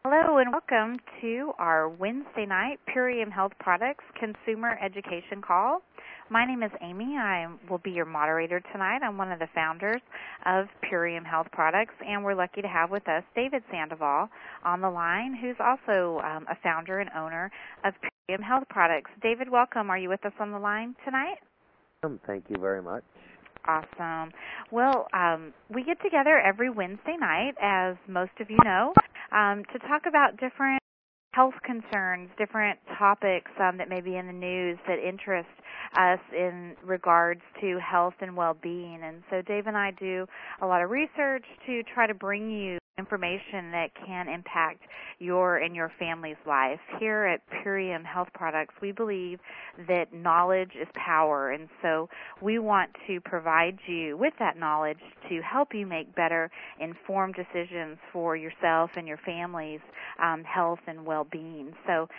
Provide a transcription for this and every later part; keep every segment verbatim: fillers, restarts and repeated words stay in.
Hello and welcome to our Wednesday night Purium Health Products Consumer Education Call. My name is Amy. I will be your moderator tonight. I'm one of the founders of Purium Health Products, and we're lucky to have with us David Sandoval on the line, who's also um, a founder and owner of Purium Health Products. David, welcome. Are you with us on the line tonight? Um, thank you very much. Awesome. Well, um, we get together every Wednesday night, as most of you know, um, to talk about different health concerns, different topics um, that may be in the news that interest us in regards to health and well-being. And so Dave and I do a lot of research to try to bring you information that can impact your and your family's life. Here at Purium Health Products, we believe that knowledge is power, and so we want to provide you with that knowledge to help you make better informed decisions for yourself and your family's um, health and well-being. So,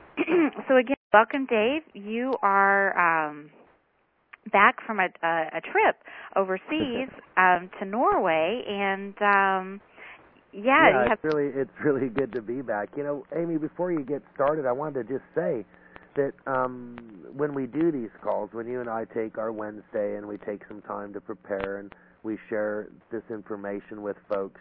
so again, welcome, Dave. You are um, back from a, a, a trip overseas um, to Norway, and um, yeah, yeah you have it's really it's really good to be back. You know, Amy, before you get started, I wanted to just say that um, when we do these calls, when you and I take our Wednesday and we take some time to prepare and we share this information with folks,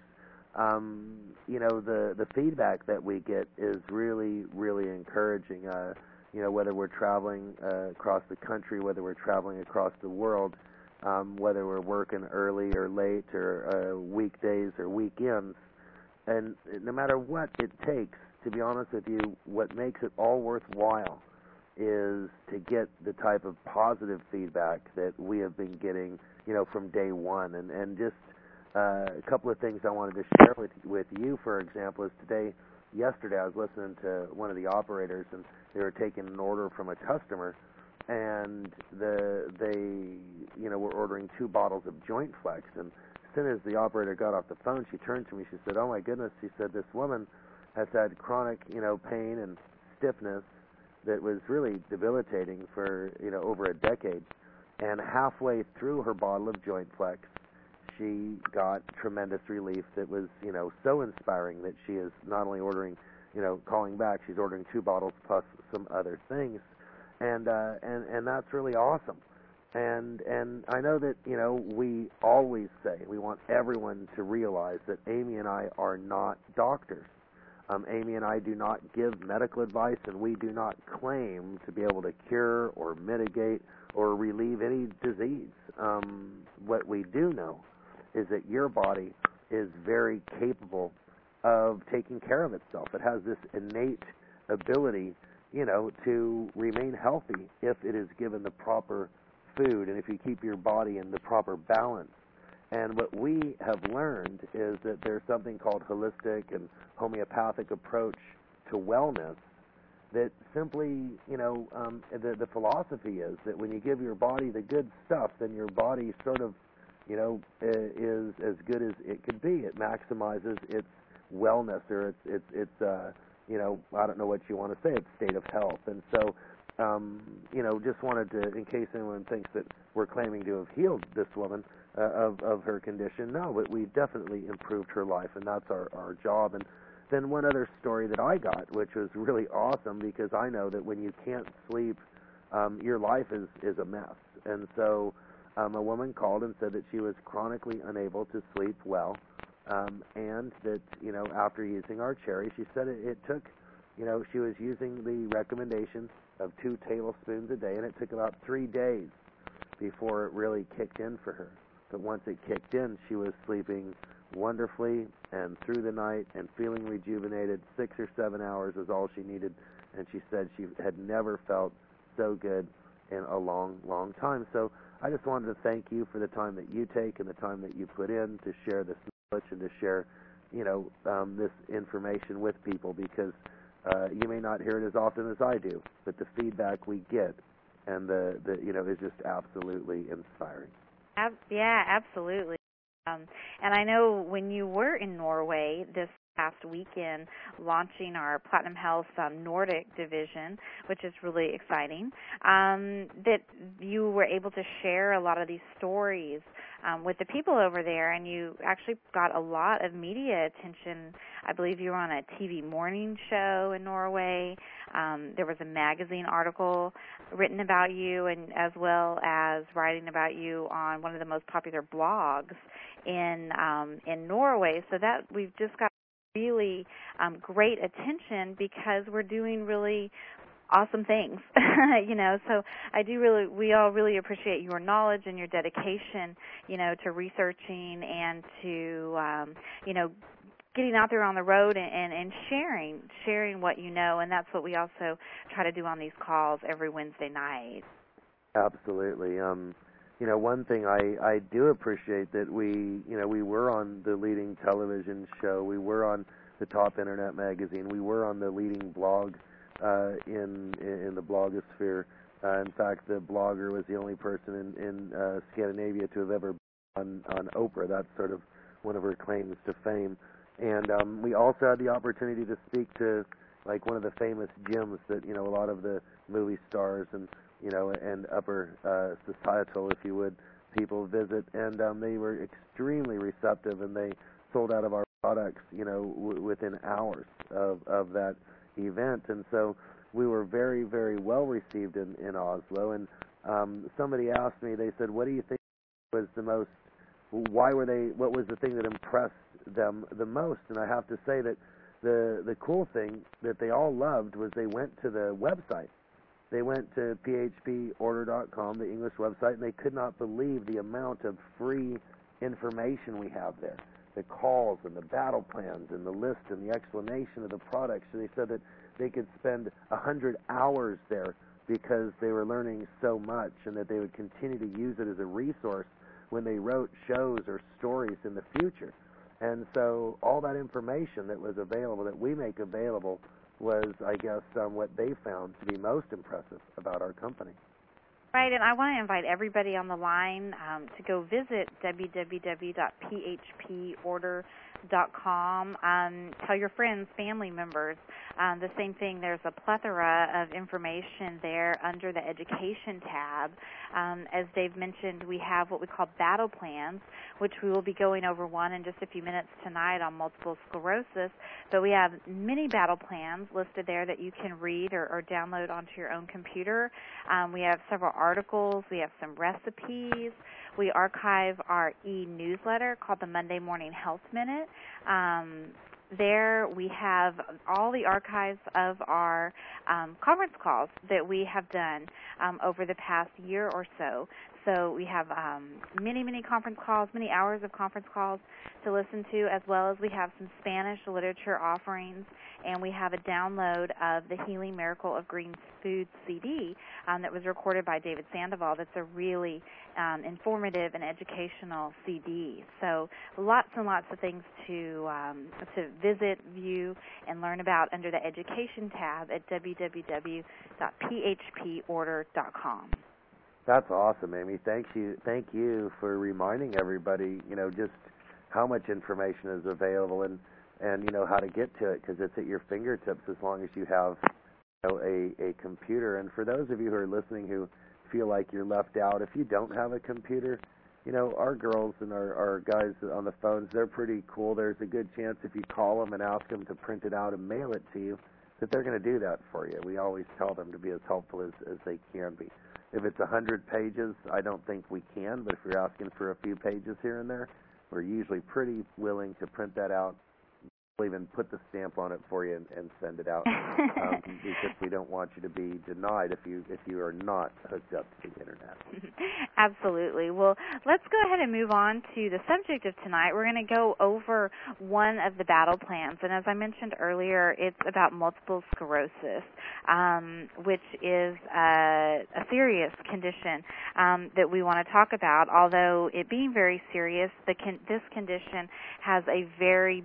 um, you know, the, the feedback that we get is really, really encouraging. Uh, you know, whether we're traveling uh, across the country, whether we're traveling across the world, um, whether we're working early or late or uh, weekdays or weekends, and no matter what it takes, to be honest with you, what makes it all worthwhile is to get the type of positive feedback that we have been getting, you know, from day one. And, and just uh, a couple of things I wanted to share with, with you, for example, is today, yesterday, I was listening to one of the operators, and they were taking an order from a customer, and the they, you know, were ordering two bottles of Joint Flex, and as soon as the operator got off the phone, she turned to me. She said, "Oh my goodness," she said, "this woman has had chronic, you know, pain and stiffness that was really debilitating for, you know, over a decade. And halfway through her bottle of Joint Flex, she got tremendous relief that was, you know, so inspiring that she is not only ordering, you know, calling back, she's ordering two bottles plus some other things, and uh, and and that's really awesome." And and I know that, you know, we always say we want everyone to realize that Amy and I are not doctors. Um, Amy and I do not give medical advice, and we do not claim to be able to cure or mitigate or relieve any disease. Um, what we do know is that your body is very capable of taking care of itself. It has this innate ability, you know, to remain healthy if it is given the proper food and if you keep your body in the proper balance. And what we have learned is that there's something called holistic and homeopathic approach to wellness that simply, you know, um, the, the philosophy is that when you give your body the good stuff, then your body sort of, you know, is as good as it could be. It maximizes its wellness or its, its, its uh, you know, I don't know what you want to say, its state of health. And so, Um, you know, just wanted to, in case anyone thinks that we're claiming to have healed this woman uh, of, of her condition, no, but we definitely improved her life, and that's our, our job. And then one other story that I got, which was really awesome, because I know that when you can't sleep, um, your life is, is a mess. And so um, a woman called and said that she was chronically unable to sleep well, um, and that, you know, after using our cherry, she said it, it took, you know, she was using the recommendations of two tablespoons a day, and it took about three days before it really kicked in for her. But once it kicked in, she was sleeping wonderfully and through the night and feeling rejuvenated. Six or seven hours was all she needed, and she said she had never felt so good in a long, long time. So I just wanted to thank you for the time that you take and the time that you put in to share this knowledge and to share, you know, um, this information with people, because Uh, you may not hear it as often as I do, but the feedback we get and the, the you know, is just absolutely inspiring. Ab- yeah, absolutely. Um, and I know when you were in Norway this past weekend launching our Platinum Health um, Nordic division, which is really exciting, um, that you were able to share a lot of these stories um, with the people over there, and you actually got a lot of media attention. I believe you were on a T V morning show in Norway. Um, there was a magazine article written about you, and as well as writing about you on one of the most popular blogs in um, in Norway. So that we've just got really um, great attention because we're doing really awesome things, you know. So I do really, we all really appreciate your knowledge and your dedication, you know, to researching and to, um, you know, getting out there on the road and, and, and sharing, sharing what you know, and that's what we also try to do on these calls every Wednesday night. Absolutely. Um, you know, one thing I, I do appreciate that we, you know, we were on the leading television show, we were on the top internet magazine, we were on the leading blog Uh, in in the blogosphere. Uh, in fact, the blogger was the only person in, in uh, Scandinavia to have ever been on, on Oprah. That's sort of one of her claims to fame. And um, we also had the opportunity to speak to like one of the famous gyms that, you know, a lot of the movie stars and, you know, and upper uh, societal, if you would, people visit. And um, they were extremely receptive, and they sold out of our products, you know, w- within hours of, of that event. And so we were very, very well received in, in Oslo. And um, somebody asked me, they said, what do you think was the most, why were they, what was the thing that impressed them the most? And I have to say that the the cool thing that they all loved was they went to the website. They went to P H P order dot com, the English website, and they could not believe the amount of free information we have there. The calls and the battle plans and the list and the explanation of the products. And they said that they could spend a hundred hours there because they were learning so much, and that they would continue to use it as a resource when they wrote shows or stories in the future. And so all that information that was available, that we make available, was, I guess, um, what they found to be most impressive about our company. Right, and I want to invite everybody on the line um, to go visit w w w dot p h p order dot com. Um, tell your friends, family members. Um, the same thing, there's a plethora of information there under the Education tab. Um, as Dave mentioned, we have what we call battle plans, which we will be going over one in just a few minutes tonight on multiple sclerosis. But we have many battle plans listed there that you can read or, or download onto your own computer. Um, we have several articles. We have some recipes. We archive our e-newsletter called the Monday Morning Health Minute. Um, there we have all the archives of our um, conference calls that we have done um, over the past year or so. So we have um, many, many conference calls, many hours of conference calls to listen to, as well as we have some Spanish literature offerings, and we have a download of the Healing Miracle of Green Food C D um, that was recorded by David Sandoval. That's a really um, informative and educational C D. So lots and lots of things to um, to visit, view, and learn about under the Education tab at w w w dot p h p order dot com. That's awesome, Amy. Thank you. Thank you for reminding everybody, you know, just how much information is available and, and you know, how to get to it, because it's at your fingertips as long as you have, you know, a, a computer. And for those of you who are listening who feel like you're left out, if you don't have a computer, you know, our girls and our, our guys on the phones, they're pretty cool. There's a good chance if you call them and ask them to print it out and mail it to you, that they're going to do that for you. We always tell them to be as helpful as, as they can be. If it's one hundred pages, I don't think we can, but if you're asking for a few pages here and there, we're usually pretty willing to print that out. We'll even put the stamp on it for you and, and send it out um, because we don't want you to be denied if you if you are not hooked up to the Internet. Absolutely. Well, let's go ahead and move on to the subject of tonight. We're going to go over one of the battle plans, and as I mentioned earlier, it's about multiple sclerosis, um, which is a, a serious condition um, that we want to talk about. Although it being very serious, the con- this condition has a very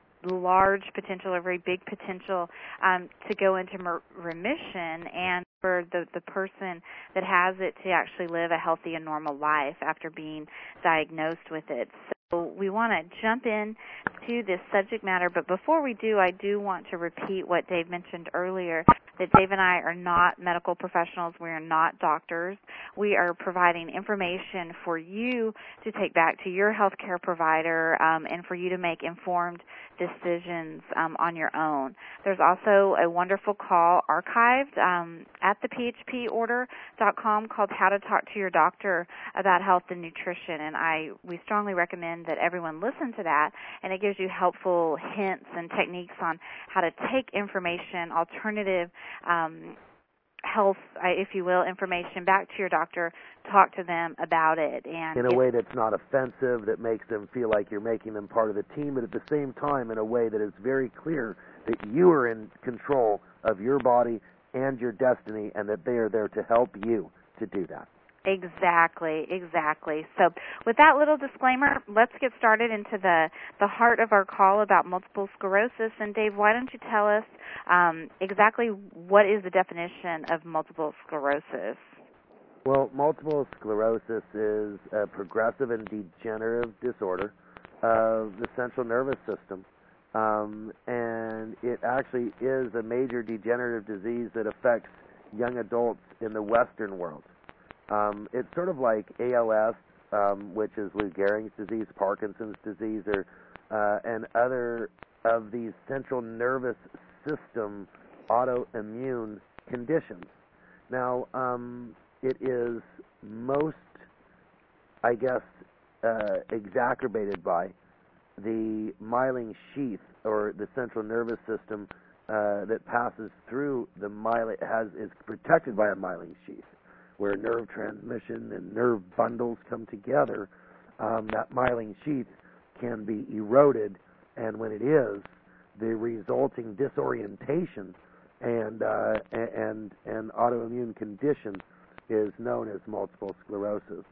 large potential, a very big potential um, to go into mer- remission, and for the, the person that has it to actually live a healthy and normal life after being diagnosed with it. So we want to jump in to this subject matter, but before we do, I do want to repeat what Dave mentioned earlier, that Dave and I are not medical professionals. We are not doctors. We are providing information for you to take back to your healthcare provider um, and for you to make informed decisions um, on your own. There's also a wonderful call archived um, at the p h p order dot com called How to Talk to Your Doctor About Health and Nutrition, and I we strongly recommend that everyone listen to that, and it gives you helpful hints and techniques on how to take information, alternative um, health, if you will, information back to your doctor, talk to them about it. And in a way that's not offensive, that makes them feel like you're making them part of the team, but at the same time in a way that is very clear that you are in control of your body and your destiny, and that they are there to help you to do that. Exactly, exactly. So with that little disclaimer, let's get started into the, the heart of our call about multiple sclerosis. And Dave, why don't you tell us um, exactly what is the definition of multiple sclerosis? Well, multiple sclerosis is a progressive and degenerative disorder of the central nervous system. Um, and it actually is a major degenerative disease that affects young adults in the Western world. Um, it's sort of like A L S, um, which is Lou Gehrig's disease, Parkinson's disease, or uh, and other of these central nervous system autoimmune conditions. Now, um, it is most, I guess, uh, exacerbated by the myelin sheath, or the central nervous system uh, that passes through the myelin, has is protected by a myelin sheath, where nerve transmission and nerve bundles come together. Um, that myelin sheath can be eroded, and when it is, the resulting disorientation and uh, and and autoimmune condition is known as multiple sclerosis.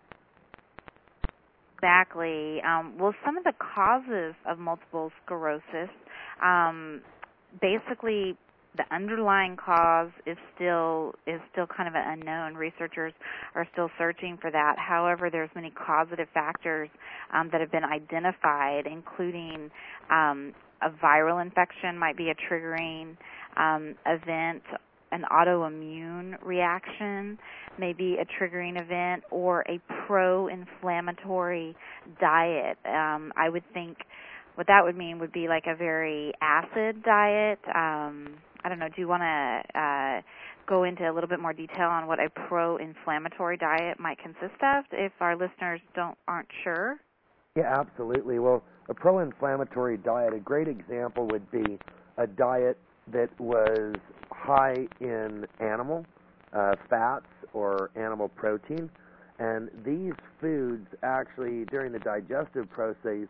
Exactly. Um, well, some of the causes of multiple sclerosis, um, basically, the underlying cause is still is still kind of an unknown. Researchers are still searching for that. However, there's many causative factors um, that have been identified, including um, a viral infection might be a triggering um, event. An autoimmune reaction may be a triggering event, or a pro-inflammatory diet. Um, I would think what that would mean would be like a very acid diet. Um, I don't know, do you want to uh, go into a little bit more detail on what a pro-inflammatory diet might consist of, if our listeners don't aren't sure? Yeah, absolutely. Well, a pro-inflammatory diet, a great example would be a diet that was high in animal uh, fats or animal protein, and these foods actually, during the digestive process,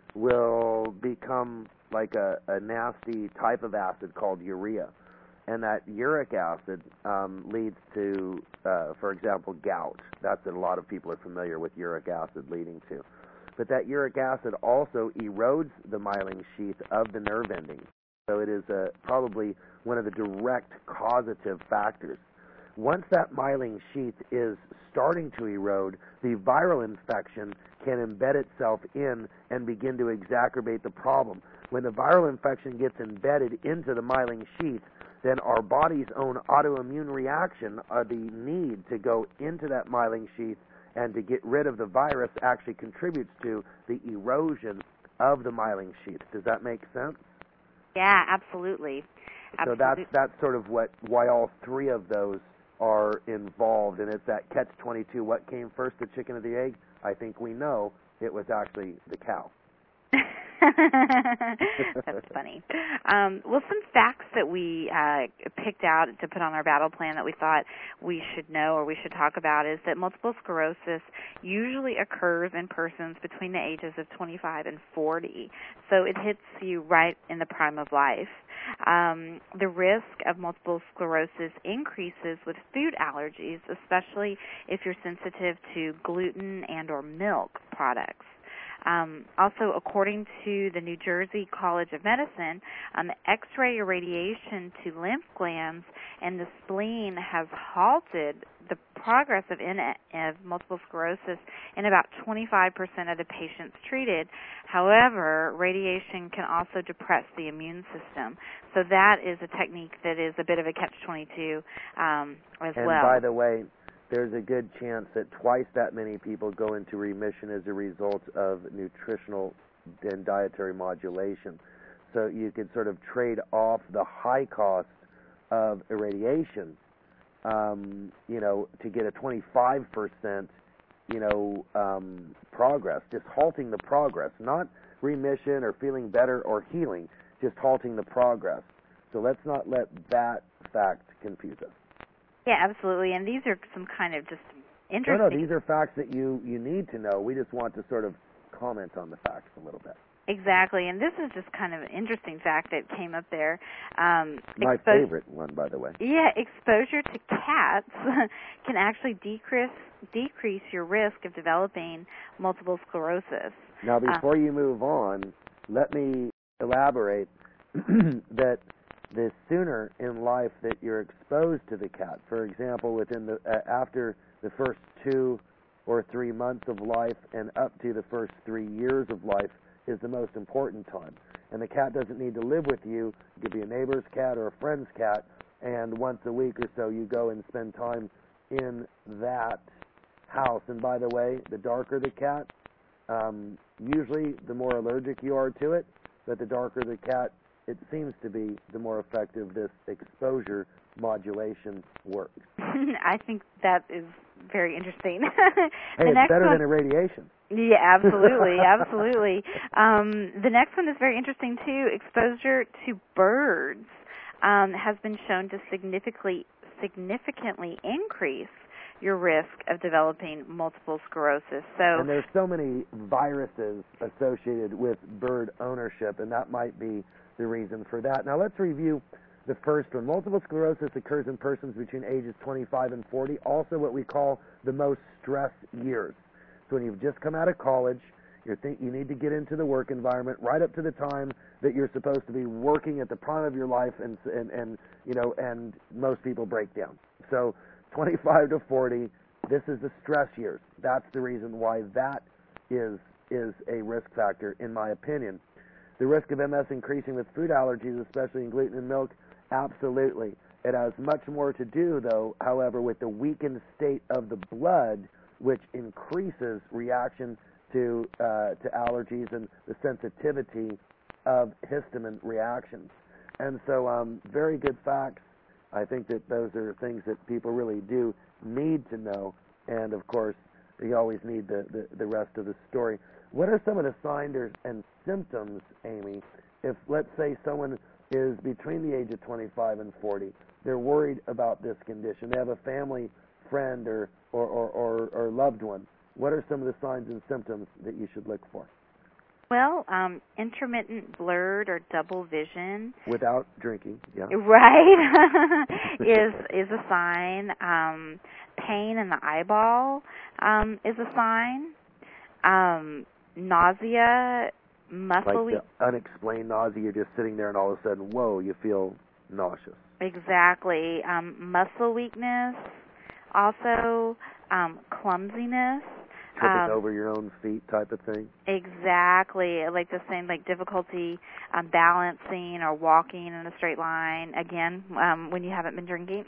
will become like a, a nasty type of acid called urea. And that uric acid um, leads to, uh, for example, gout. That's what a lot of people are familiar with uric acid leading to. But that uric acid also erodes the myelin sheath of the nerve endings. So it is uh, probably one of the direct causative factors. Once that myelin sheath is starting to erode, the viral infection can embed itself in and begin to exacerbate the problem. When the viral infection gets embedded into the myelin sheath, then our body's own autoimmune reaction, uh, the need to go into that myelin sheath and to get rid of the virus, actually contributes to the erosion of the myelin sheath. Does that make sense? Yeah, absolutely. absolutely. So that's that's sort of what why all three of those are involved, and it's that catch twenty-two. What came first, the chicken or the egg? I think we know it was actually the cow. That's funny. Um, well, some facts that we uh, picked out to put on our battle plan that we thought we should know or we should talk about is that multiple sclerosis usually occurs in persons between the ages of twenty-five and forty. So it hits you right in the prime of life. Um, the risk of multiple sclerosis increases with food allergies, especially if you're sensitive to gluten and or milk products. Um, also, according to the New Jersey College of Medicine, um, X-ray irradiation to lymph glands and the spleen has halted the progress of, in, of multiple sclerosis in about twenty-five percent of the patients treated. However, radiation can also depress the immune system. So that is a technique that is a bit of a catch twenty-two um, as and well. And by the way, there's a good chance that twice that many people go into remission as a result of nutritional and dietary modulation. So you could sort of trade off the high cost of irradiation, um, you know, to get a twenty-five percent, you know, um, progress, just halting the progress, not remission or feeling better or healing, just halting the progress. So let's not let that fact confuse us. Yeah, absolutely. And these are some kind of just interesting... No, no, these are facts that you, you need to know. We just want to sort of comment on the facts a little bit. Exactly, and this is just kind of an interesting fact that came up there. Um, My expo- favorite one, by the way. Yeah, exposure to cats can actually decrease decrease your risk of developing multiple sclerosis. Now, before uh, you move on, let me elaborate that the sooner in life that you're exposed to the cat, for example, within the uh, after the first two or three months of life and up to the first three years of life, is the most important time. And the cat doesn't need to live with you. It could be a neighbor's cat or a friend's cat, and once a week or so you go and spend time in that house. And by the way, the darker the cat, um, usually the more allergic you are to it, but the darker the cat, it seems to be, the more effective this exposure modulation works. I think that is very interesting. Hey, it's better one, than irradiation. Yeah, absolutely, absolutely. Um, the next one is very interesting too. Exposure to birds um, has been shown to significantly significantly increase your risk of developing multiple sclerosis. So, and there's so many viruses associated with bird ownership, and that might be the reason for that. Now let's review the first one. Multiple sclerosis occurs in persons between ages twenty-five and forty, also what we call the most stress years. So when you've just come out of college, you think you need to get into the work environment right up to the time that you're supposed to be working at the prime of your life, and and, and you know, and most people break down. So twenty-five to forty, this is the stress years. That's the reason why that is is a risk factor, in my opinion. The risk of M S increasing with food allergies, especially in gluten and milk, absolutely. It has much more to do, though, however, with the weakened state of the blood, which increases reaction to uh, to allergies and the sensitivity of histamine reactions. And so, um, very good facts. I think that those are things that people really do need to know. And, of course, you always need the, the, the rest of the story. What are some of the signs and symptoms, Amy, if, let's say, someone is between the age of twenty-five and forty, they're worried about this condition, they have a family friend or, or, or, or, or loved one, what are some of the signs and symptoms that you should look for? Well, um, intermittent blurred or double vision. Without drinking, yeah. Right, is is a sign. Um, pain in the eyeball um, is a sign. Um, nausea, muscle... Like the unexplained nausea, you're just sitting there and all of a sudden, whoa, you feel nauseous. Exactly. Um, muscle weakness, also um, clumsiness. Tripping um, over your own feet type of thing? Exactly. Like the same, like difficulty um, balancing or walking in a straight line, again, um, when you haven't been drinking.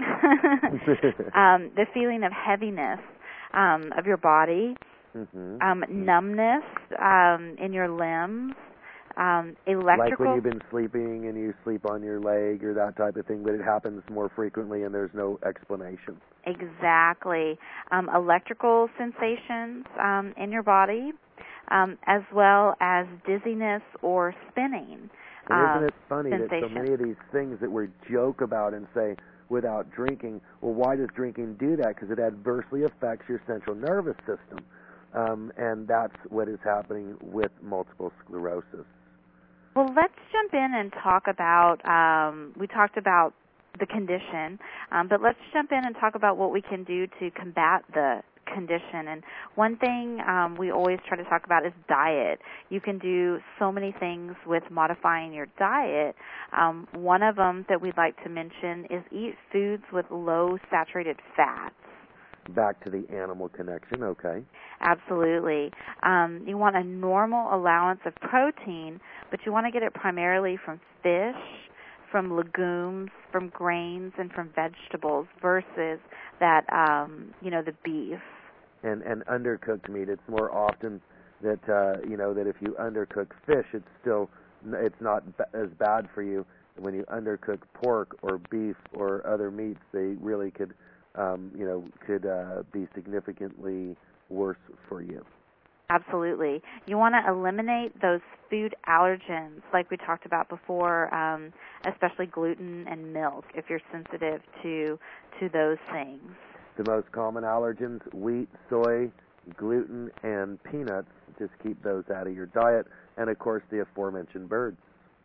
um, the feeling of heaviness um, of your body, mm-hmm. um, numbness um, in your limbs, um, electrical... Like when you've been sleeping and you sleep on your leg or that type of thing, but it happens more frequently and there's no explanation. Exactly. Um, electrical sensations um, in your body, um, as well as dizziness or spinning. And um, isn't it funny sensation. that so many of these things that we joke about and say without drinking, well, why does drinking do that? Because it adversely affects your central nervous system. Um, and that's what is happening with multiple sclerosis. Well, let's jump in and talk about, um, we talked about the condition, um, but let's jump in and talk about what we can do to combat the condition. And one thing um, we always try to talk about is diet. You can do so many things with modifying your diet. Um, one of them that we'd like to mention is eat foods with low saturated fats. Back to the animal connection, okay. Absolutely. Um, you want a normal allowance of protein, but you want to get it primarily from fish, from legumes, from grains, and from vegetables versus that, um, you know, the beef. And and undercooked meat, it's more often that, uh, you know, that if you undercook fish, it's still, it's not as bad for you. When you undercook pork or beef or other meats, they really could, um, you know, could uh, be significantly worse for you. Absolutely. You want to eliminate those food allergens like we talked about before, um, especially gluten and milk if you're sensitive to to those things. The most common allergens, wheat, soy, gluten, and peanuts. Just keep those out of your diet. And, of course, the aforementioned birds.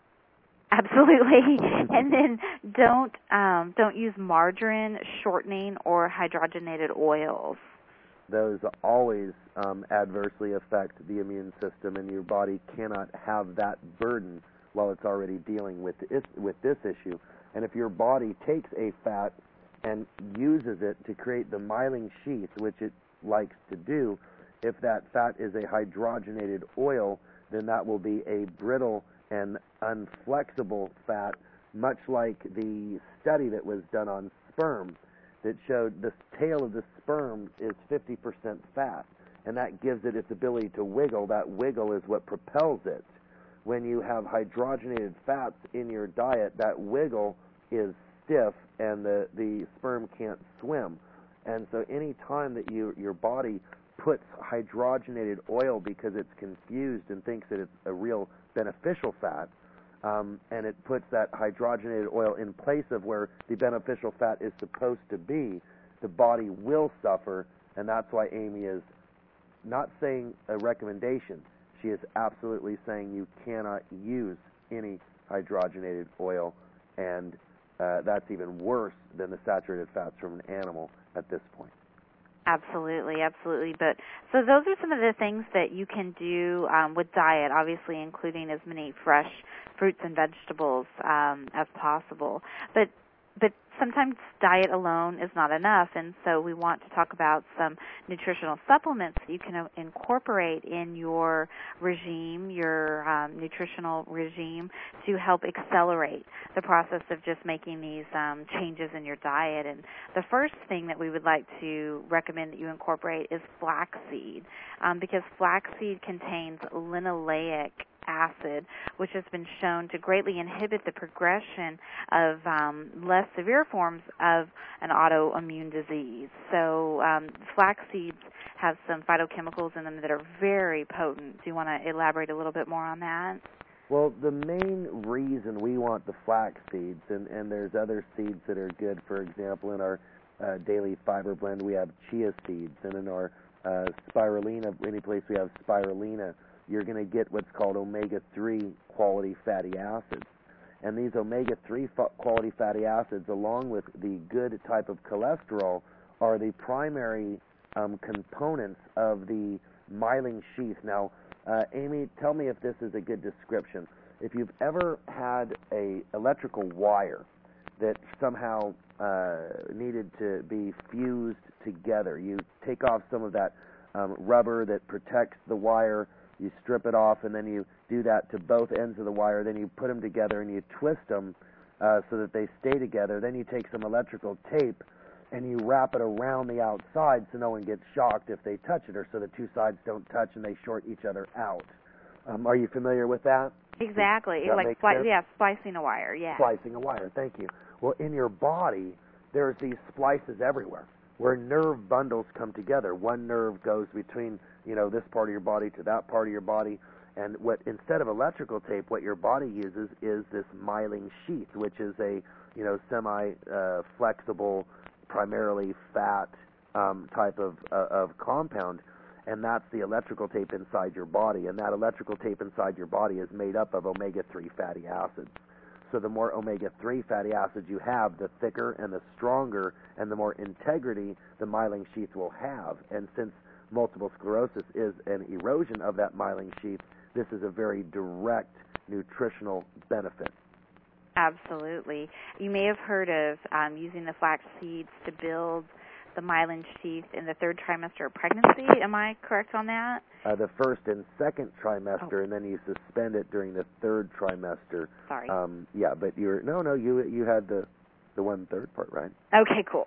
Absolutely. And then don't um, don't use margarine, shortening, or hydrogenated oils. Those always um, adversely affect the immune system, and your body cannot have that burden while it's already dealing with this, with this issue. And if your body takes a fat and uses it to create the myelin sheath, which it likes to do, if that fat is a hydrogenated oil, then that will be a brittle and unflexible fat, much like the study that was done on sperm that showed the tail of the sperm is fifty percent fat, and that gives it its ability to wiggle. That wiggle is what propels it. When you have hydrogenated fats in your diet, that wiggle is stiff, and the, the sperm can't swim. And so any time that you, your body puts hydrogenated oil because it's confused and thinks that it's a real beneficial fat, um, and it puts that hydrogenated oil in place of where the beneficial fat is supposed to be, the body will suffer, and that's why Amy is not saying a recommendation. She is absolutely saying you cannot use any hydrogenated oil, and uh, that's even worse than the saturated fats from an animal at this point. Absolutely, absolutely. But so those are some of the things that you can do um, with diet, obviously including as many fresh fruits and vegetables um, as possible. But but sometimes diet alone is not enough, and so we want to talk about some nutritional supplements that you can incorporate in your regime, your um, nutritional regime, to help accelerate the process of just making these um, changes in your diet. And the first thing that we would like to recommend that you incorporate is flaxseed, um, because flaxseed contains linoleic acid, which has been shown to greatly inhibit the progression of um, less severe forms of an autoimmune disease. So um, flax seeds have some phytochemicals in them that are very potent. Do you want to elaborate a little bit more on that? Well, the main reason we want the flax seeds, and, and there's other seeds that are good, for example, in our uh, daily fiber blend we have chia seeds, and in our uh, spirulina, any place we have spirulina, you're going to get what's called omega three quality fatty acids. And these omega three fa- quality fatty acids, along with the good type of cholesterol, are the primary um, components of the myelin sheath. Now, uh, Amy, tell me if this is a good description. If you've ever had a electrical wire that somehow uh, needed to be fused together, you take off some of that um, rubber that protects the wire, you strip it off, and then you do that to both ends of the wire. Then you put them together and you twist them uh, so that they stay together. Then you take some electrical tape and you wrap it around the outside so no one gets shocked if they touch it, or so the two sides don't touch and they short each other out. Um, are you familiar with that? Exactly. That like spli- yeah, splicing a wire, yeah. Splicing a wire, thank you. Well, in your body, there's these splices everywhere where nerve bundles come together. One nerve goes between, you know, this part of your body to that part of your body, and what instead of electrical tape, what your body uses is this myelin sheath, which is a, you know, semi-flexible, uh, primarily fat um, type of uh, of compound, and that's the electrical tape inside your body, and that electrical tape inside your body is made up of omega three fatty acids. So the more omega three fatty acids you have, the thicker and the stronger and the more integrity the myelin sheath will have. And since multiple sclerosis is an erosion of that myelin sheath, this is a very direct nutritional benefit. Absolutely. You may have heard of um, using the flax seeds to build the myelin sheath in the third trimester of pregnancy. Am I correct on that? Uh, the first and second trimester, oh. and then you suspend it during the third trimester. Sorry. Um, yeah, but you're no, no. You you had the the one third part, right? Okay, cool.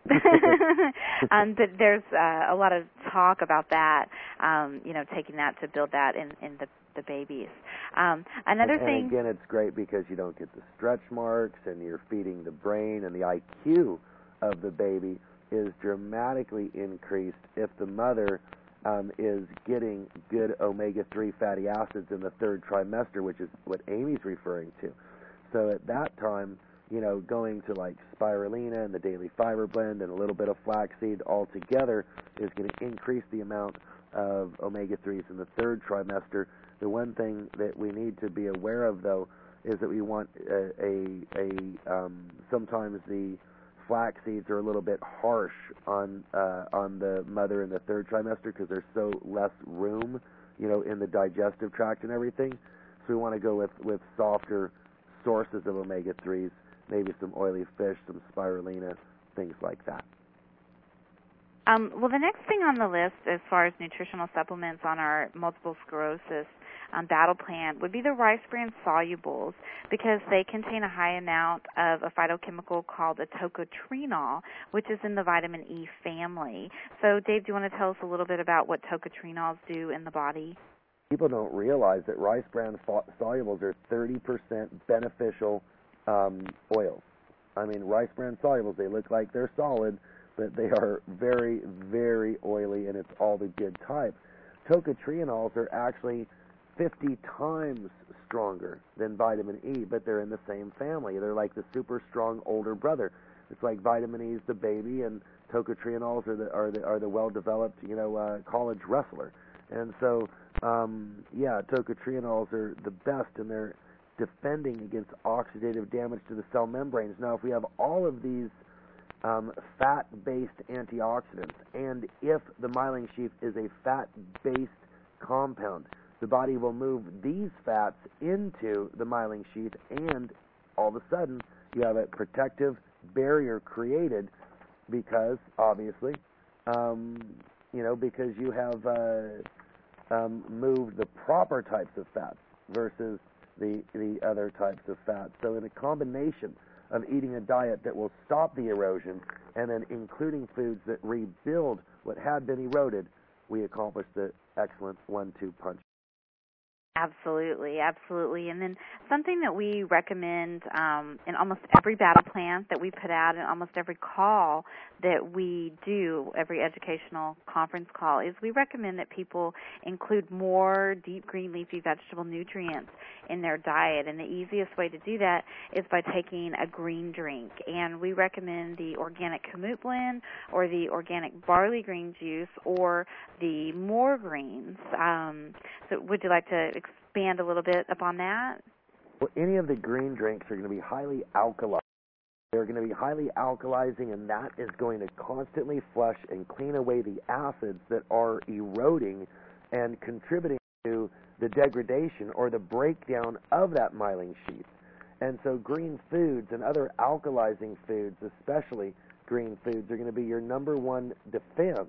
um, but there's uh, a lot of talk about that. Um, you know, taking that to build that in in the the babies. Um, another and, thing. And again, it's great because you don't get the stretch marks, and you're feeding the brain, and the I Q of the baby is dramatically increased if the mother um, is getting good omega three fatty acids in the third trimester, which is what Amy's referring to. So at that time, you know, going to like spirulina and the daily fiber blend and a little bit of flaxseed all together is going to increase the amount of omega threes in the third trimester. The one thing that we need to be aware of, though, is that we want a, a, a um, sometimes the flax seeds are a little bit harsh on uh, on the mother in the third trimester because there's so less room, you know, in the digestive tract and everything. So we want to go with, with softer sources of omega threes, maybe some oily fish, some spirulina, things like that. Um, well, the next thing on the list as far as nutritional supplements on our multiple sclerosis um, battle plan would be the rice bran solubles because they contain a high amount of a phytochemical called a tocotrienol, which is in the vitamin E family. So, Dave, do you want to tell us a little bit about what tocotrienols do in the body? People don't realize that rice bran solubles are thirty percent beneficial um, oils. I mean, rice bran solubles, they look like they're solid, but they are very, very oily, and it's all the good types. Tocotrienols are actually fifty times stronger than vitamin E, but they're in the same family. They're like the super strong older brother. It's like vitamin E is the baby, and tocotrienols are the are the are the well-developed, you know, uh, college wrestler. And so, um, yeah, tocotrienols are the best, and they're defending against oxidative damage to the cell membranes. Now, if we have all of these Um, fat-based antioxidants, and if the myelin sheath is a fat-based compound, the body will move these fats into the myelin sheath, and all of a sudden you have a protective barrier created because, obviously, um, you know, because you have uh, um, moved the proper types of fats versus the the other types of fats. So in a combination of eating a diet that will stop the erosion and then including foods that rebuild what had been eroded, we accomplish the excellent one two punch. Absolutely, absolutely. And then something that we recommend um, in almost every battle plan that we put out, and almost every call that we do, every educational conference call, is we recommend that people include more deep green leafy vegetable nutrients in their diet. And the easiest way to do that is by taking a green drink. And we recommend the organic Kamut blend or the organic barley green juice or the more greens. Um, so would you like to expand a little bit upon that? Well, any of the green drinks are going to be highly alkaline. They're going to be highly alkalizing, and that is going to constantly flush and clean away the acids that are eroding and contributing to the degradation or the breakdown of that myelin sheath. And so green foods and other alkalizing foods, especially green foods, are going to be your number one defense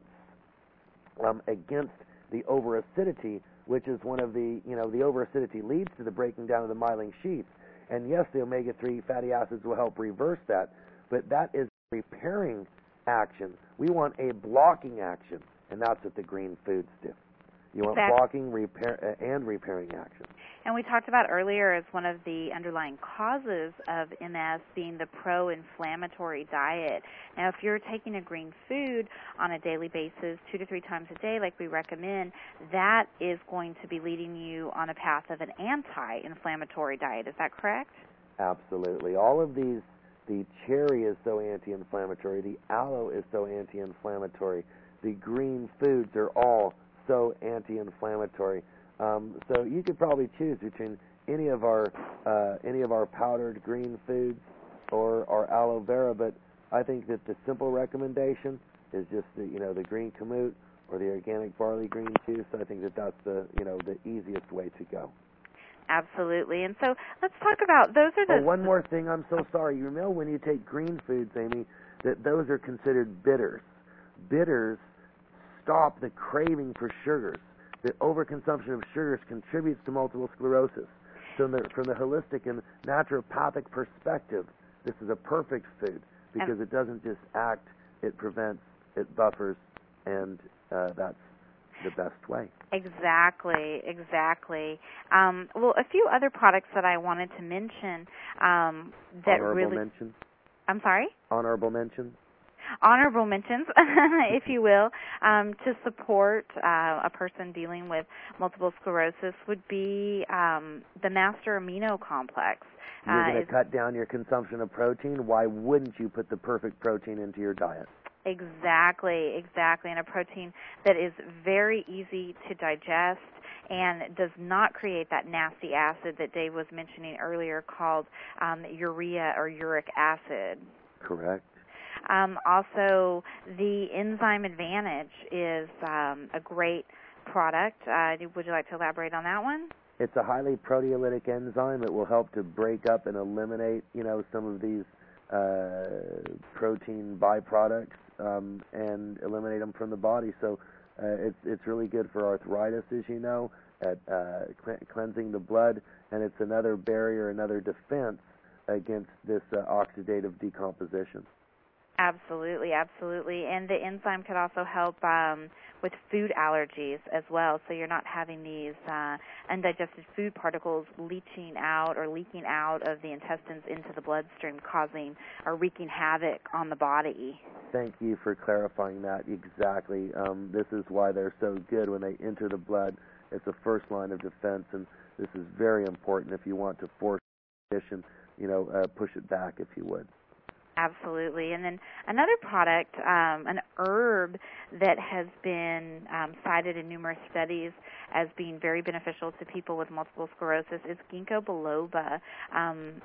um, against the overacidity, which is one of the, you know, the overacidity leads to the breaking down of the myelin sheath. And yes, the omega three fatty acids will help reverse that, but that is a repairing action. We want a blocking action, and that's what the green foods do. You want exactly. blocking repair, uh, and repairing action. And we talked about earlier as one of the underlying causes of M S being the pro-inflammatory diet. Now, if you're taking a green food on a daily basis, two to three times a day, like we recommend, that is going to be leading you on a path of an anti-inflammatory diet. Is that correct? Absolutely. All of these, the cherry is so anti-inflammatory, the aloe is so anti-inflammatory, the green foods are all so anti-inflammatory. Um, so you could probably choose between any of our uh, any of our powdered green foods or our aloe vera, but I think that the simple recommendation is just the, you know, the green Kamut or the organic barley green juice. I think that that's the, you know, the easiest way to go. Absolutely. And so let's talk about those are the. Oh, one more thing. I'm so sorry. You know, when you take green foods, Amy, that those are considered bitters. bitters stop the craving for sugars. The overconsumption of sugars contributes to multiple sclerosis. So the, from the holistic and naturopathic perspective, this is a perfect food because it doesn't just act, it prevents, it buffers, and uh, that's the best way. Exactly, exactly. Um, well, a few other products that I wanted to mention um, that Honorable really... mention? I'm sorry? Honorable mention? Honorable mentions, if you will, um, to support uh, a person dealing with multiple sclerosis would be um, the Master Amino Complex. You're Uh, going to cut down your consumption of protein. Why wouldn't you put the perfect protein into your diet? Exactly, exactly, and a protein that is very easy to digest and does not create that nasty acid that Dave was mentioning earlier called um, urea or uric acid. Correct. Um, also, the Enzyme Advantage is um, a great product. Uh, would you like to elaborate on that one? It's a highly proteolytic enzyme. It will help to break up and eliminate, you know, some of these uh, protein byproducts um, and eliminate them from the body. So uh, it's it's really good for arthritis, as you know, at uh, cl- cleansing the blood, and it's another barrier, another defense against this uh, oxidative decomposition. Absolutely, absolutely. And the enzyme could also help um, with food allergies as well, so you're not having these uh, undigested food particles leaching out or leaking out of the intestines into the bloodstream, causing or wreaking havoc on the body. Thank you for clarifying that. Exactly. Um, this is why they're so good when they enter the blood. It's a first line of defense, and this is very important if you want to force the condition, you know, uh, push it back, if you would. Absolutely. And then another product, um, an herb that has been um, cited in numerous studies as being very beneficial to people with multiple sclerosis is ginkgo biloba. Um,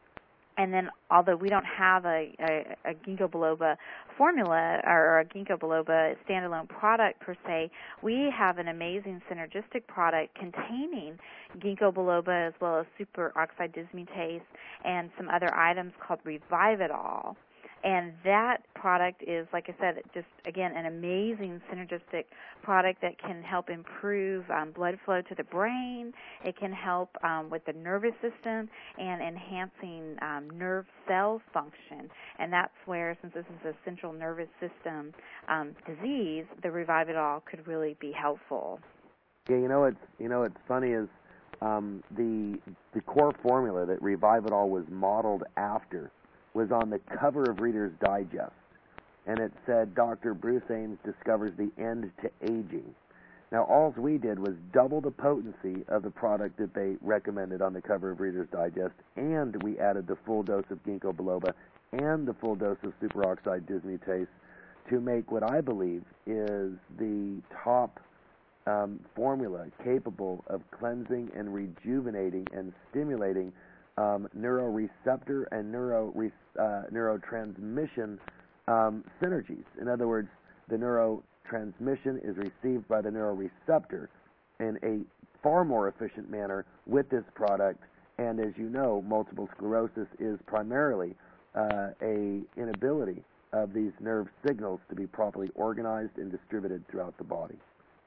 and then although we don't have a, a, a ginkgo biloba formula or a ginkgo biloba standalone product per se, we have an amazing synergistic product containing ginkgo biloba as well as superoxide dismutase and some other items called Revividol. And that product is, like I said, just, again, an amazing synergistic product that can help improve um, blood flow to the brain. It can help um, with the nervous system and enhancing um, nerve cell function. And that's where, since this is a central nervous system um, disease, the Revividol could really be helpful. Yeah, you know what's, you know what's funny is um, the, the core formula that Revividol was modeled after was on the cover of Reader's Digest, and it said, Doctor Bruce Ames discovers the end to aging. Now, all we did was double the potency of the product that they recommended on the cover of Reader's Digest, and we added the full dose of ginkgo biloba and the full dose of superoxide dismutase to make what I believe is the top um, formula capable of cleansing and rejuvenating and stimulating Um, neuroreceptor and neuro uh, neurotransmission um, synergies. In other words, the neurotransmission is received by the neuroreceptor in a far more efficient manner with this product. And as you know, multiple sclerosis is primarily uh, a inability of these nerve signals to be properly organized and distributed throughout the body.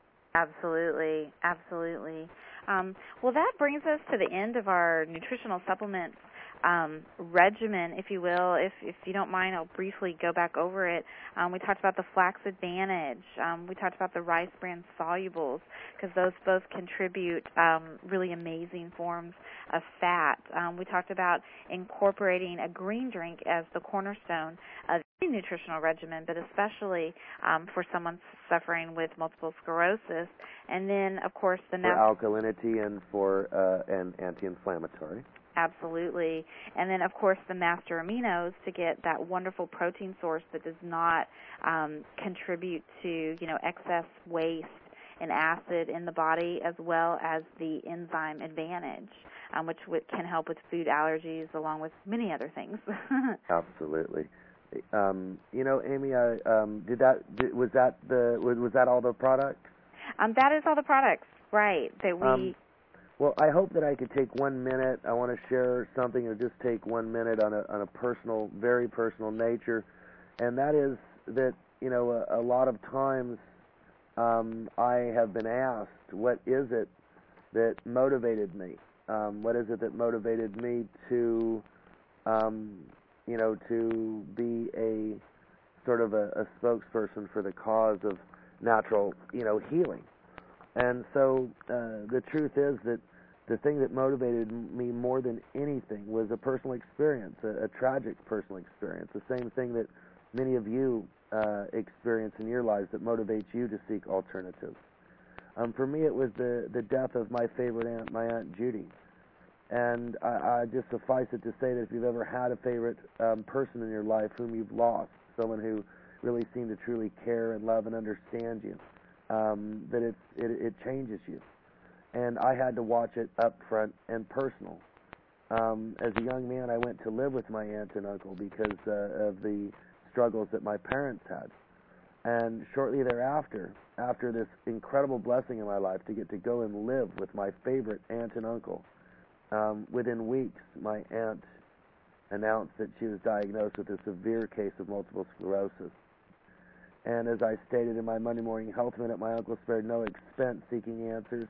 Absolutely, absolutely. Um, well, that brings us to the end of our nutritional supplements um, regimen, if you will. If, if you don't mind, I'll briefly go back over it. Um, we talked about the Flax Advantage. Um, we talked about the Rice Bran Solubles, because those both contribute um, really amazing forms of fat. Um, we talked about incorporating a green drink as the cornerstone of any nutritional regimen, but especially um, for someone suffering with multiple sclerosis. And then, of course, the for alkalinity and for uh, an anti-inflammatory. Absolutely. And then, of course, the Master Aminos to get that wonderful protein source that does not um, contribute to, you know, excess waste and acid in the body, as well as the Enzyme Advantage, um, which w- can help with food allergies along with many other things. Absolutely. Um, you know, Amy, I, um, did that did, was that the was, was that all the products? Um, that is all the products, right? That we. Um, well, I hope that I could take one minute. I want to share something, or just take one minute on a on a personal, very personal nature, and that is that you know, a, a lot of times um, I have been asked, what is it that motivated me? Um, what is it that motivated me to, um, you know, to be a sort of a, a spokesperson for the cause of natural, you know, healing? And so uh, the truth is that the thing that motivated me more than anything was a personal experience, a, a tragic personal experience, the same thing that many of you uh, experience in your lives that motivates you to seek alternatives. Um, for me, it was the, the death of my favorite aunt, my Aunt Judy. And I, I just suffice it to say that if you've ever had a favorite um, person in your life whom you've lost, someone who really seemed to truly care and love and understand you, um, that it's, it, it changes you. And I had to watch it up front and personal. Um, as a young man, I went to live with my aunt and uncle because uh, of the struggles that my parents had. And shortly thereafter, after this incredible blessing in my life to get to go and live with my favorite aunt and uncle, um, within weeks, my aunt announced that she was diagnosed with a severe case of multiple sclerosis. And as I stated in my Monday Morning Health Minute, my uncle spared no expense seeking answers.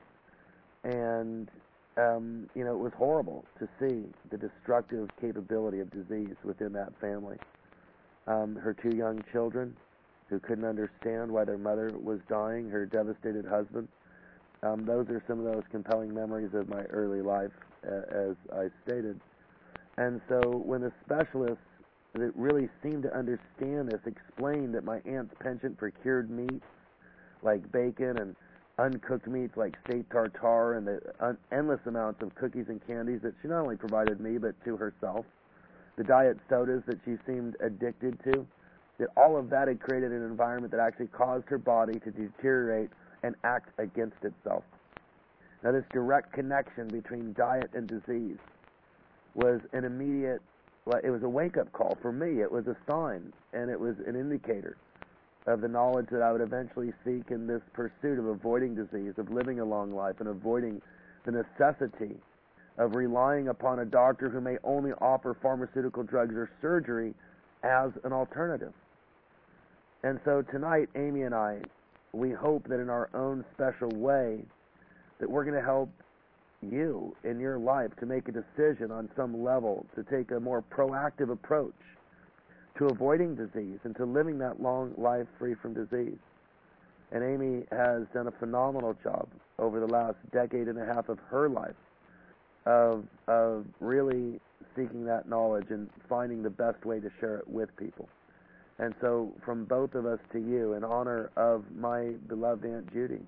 And, um, you know, it was horrible to see the destructive capability of disease within that family. Um, her two young children who couldn't understand why their mother was dying, her devastated husband. Um, those are some of those compelling memories of my early life, uh, as I stated. And so when the specialists that really seemed to understand this explained that my aunt's penchant for cured meats like bacon and uncooked meats like steak tartare and the un- endless amounts of cookies and candies that she not only provided me but to herself, the diet sodas that she seemed addicted to, that all of that had created an environment that actually caused her body to deteriorate and act against itself. Now, this direct connection between diet and disease was an immediate, well, it was a wake-up call for me. It was a sign, and it was an indicator of the knowledge that I would eventually seek in this pursuit of avoiding disease, of living a long life, and avoiding the necessity of relying upon a doctor who may only offer pharmaceutical drugs or surgery as an alternative. And so tonight, Amy and I, we hope that in our own special way, that we're going to help you in your life to make a decision on some level, to take a more proactive approach to avoiding disease and to living that long life free from disease. And Amy has done a phenomenal job over the last decade and a half of her life of, of really seeking that knowledge and finding the best way to share it with people. And so from both of us to you, in honor of my beloved Aunt Judy,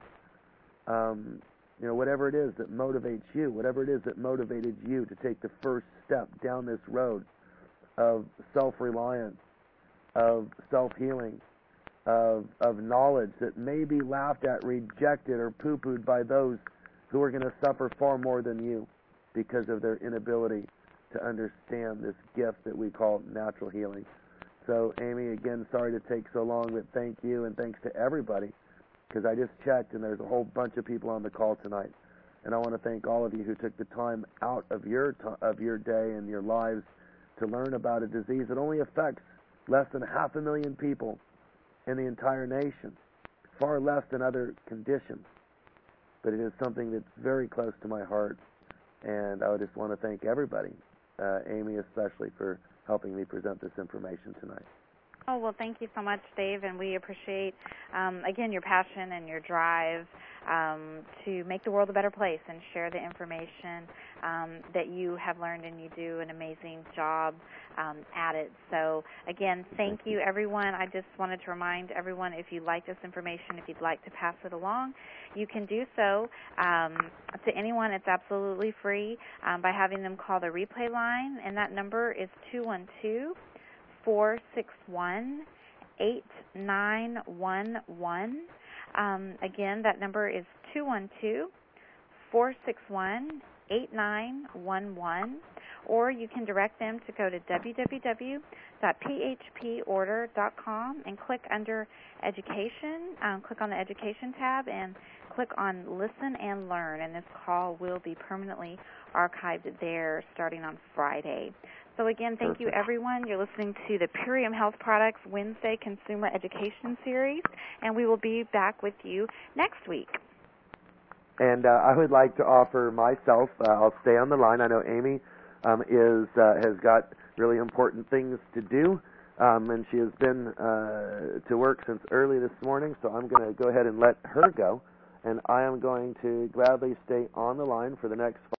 um, you know, whatever it is that motivates you, whatever it is that motivated you to take the first step down this road of self-reliance, of self-healing, of, of knowledge that may be laughed at, rejected, or poo-pooed by those who are going to suffer far more than you because of their inability to understand this gift that we call natural healing. So, Amy, again, sorry to take so long, but thank you, and thanks to everybody, because I just checked, and there's a whole bunch of people on the call tonight. And I want to thank all of you who took the time out of your t- of your day and your lives to learn about a disease that only affects less than half a million people in the entire nation, far less than other conditions. But it is something that's very close to my heart, and I would just want to thank everybody, uh, Amy especially, for helping me present this information tonight. Oh, well, thank you so much, Dave, and we appreciate, um, again, your passion and your drive um, to make the world a better place and share the information um, that you have learned, and you do an amazing job um, at it. So, again, thank you, everyone. I just wanted to remind everyone, if you like this information, if you'd like to pass it along, you can do so um, to anyone. It's absolutely free um, by having them call the replay line, and that number is two one two, four six one, eight nine one one. Um, again, that number is two one two, four six one, eight nine one one. Or you can direct them to go to w w w dot p h p order dot com and click under Education. Um, click on the Education tab and click on Listen and Learn, and this call will be permanently archived there starting on Friday. So again, thank Perfect. you, everyone. You're listening to the Purium Health Products Wednesday Consumer Education Series, and we will be back with you next week. And uh, I would like to offer myself, uh, I'll stay on the line. I know Amy um, is uh, has got really important things to do, um, and she has been uh, to work since early this morning, so I'm going to go ahead and let her go, and I am going to gladly stay on the line for the next